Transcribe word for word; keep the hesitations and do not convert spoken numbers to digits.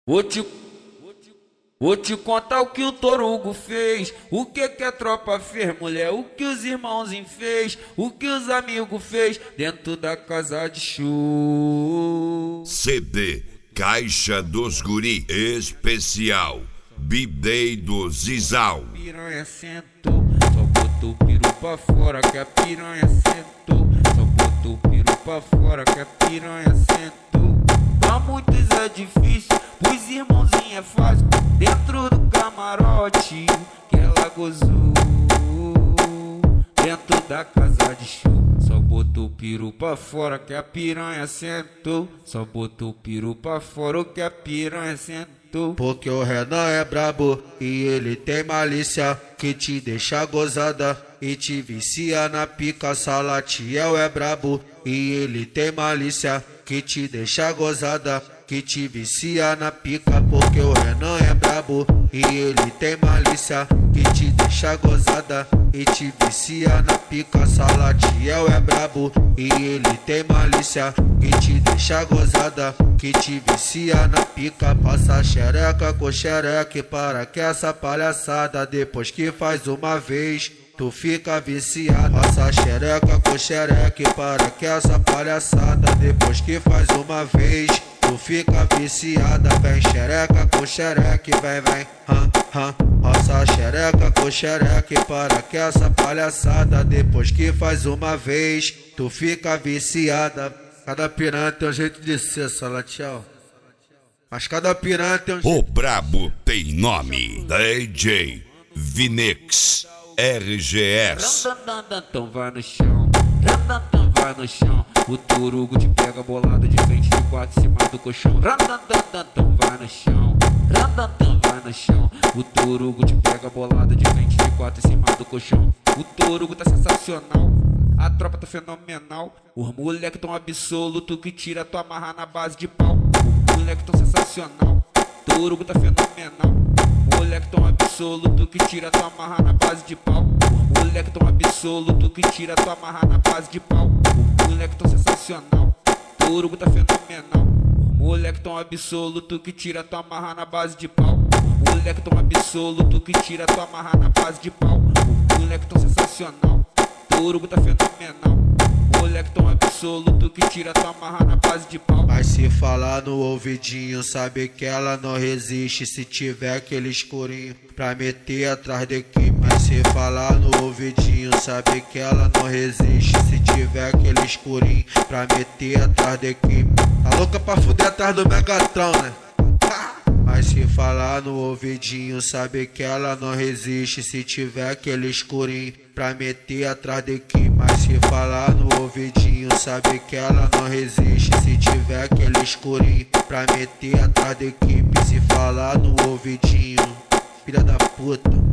Vou te, vou te contar o que o Torugo fez, o que que a tropa fez, mulher, o que os irmãozinhos fez, o que os amigos fez dentro da casa de show. C D Caixa dos Guri Especial B-Day do Zizal. Piranha sentou, só botou o piru pra fora que a piranha sentou, só botou o piru pra fora que a piranha sentou. Pra muitos é difícil, pros irmãozinhos é fácil, dentro do camarote que ela gozou, dentro da casa de show. Só botou o piru pra fora que a piranha sentou, só botou o piru pra fora que a piranha sentou. Porque o Renan é brabo e ele tem malícia que te deixa gozada e te vicia na pica. Salatiel é brabo e ele tem malícia que te deixa gozada que te vicia na pica. Porque o Renan é brabo e ele tem malícia que te deixa gozada e te vicia na pica. Salatiel é brabo e ele tem malícia que te deixa gozada que te vicia na pica. Passa xereca com xereque para que essa palhaçada depois que faz uma vez tu fica viciado. Passa xereca com xereque para que essa palhaçada depois que faz uma vez tu fica viciada. Vem xereca com xereque, vem, vem, hã, hã. Passa xereca com xereque para que essa palhaçada depois que faz uma vez tu fica viciada. Cada piranha tem um jeito de ser, Salatiel, mas cada piranha tem um jeito. O brabo tem nome, D J Vinex R G S. Então vai no chão, vai no chão. O Torugo te pega bolado de frente de quatro em cima do colchão. Então vai no chão, vai no chão. O Torugo te pega bolado de frente de quatro em cima do colchão. O Torugo tá sensacional, a tropa tá fenomenal. Os moleque tão absoluto que tira tua marra na base de pau. Os moleque tão sensacional, Torugo tá fenomenal. Moleque tão absoluto que tira tua marra na base de pau. Os moleque tão absoluto que tira tua marra na base de pau. Os moleque tão sensacional, Torugo tá fenomenal. Os moleque tão absoluto que tira tua marra na base de pau. Os moleque tão absoluto que tira tua marra na base de pau. Os moleque tão sensacional, Torugo tá fenomenal. Moleque tão absoluto que tira tua marra na base de pau. Mas se falar no ouvidinho, sabe que ela não resiste se tiver aquele escurinho pra meter atrás da equipe. Mas se falar no ouvidinho, sabe que ela não resiste se tiver aquele escurinho pra meter atrás da equipe. Tá louca pra fuder atrás do Megatron, né? Mas se falar no ouvidinho, sabe que ela não resiste se tiver aquele escurinho pra meter atrás da equipe. Mas se falar no ouvidinho, sabe que ela não resiste se tiver aquele escurinho pra meter atrás da equipe. Se falar no ouvidinho, filha da puta.